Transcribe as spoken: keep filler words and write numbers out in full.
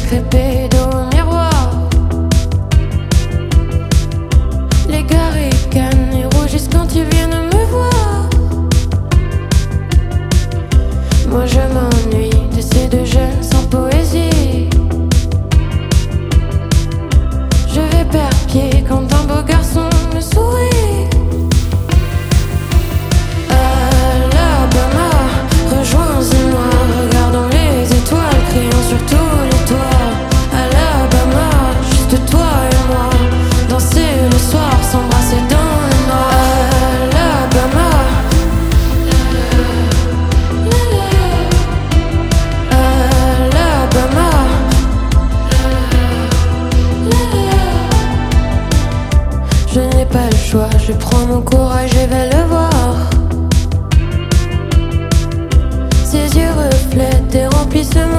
fait pédo au miroir. Les gars ricanent et rougissent quand ils viennent me voir. Moi je m'ennuie de ces deux jeunes sans poésie. Je vais perdre pied quand un beau garçon me sourit. Alabama, rejoins-moi, regardons les étoiles, crions sur tous les toits. Alabama, juste toi et moi, danser le soir, s'embrasser dans le noir. Alabama, Alabama, je n'ai pas le choix, je prends mon courage et vais le voir. Ses yeux reflètent et remplissent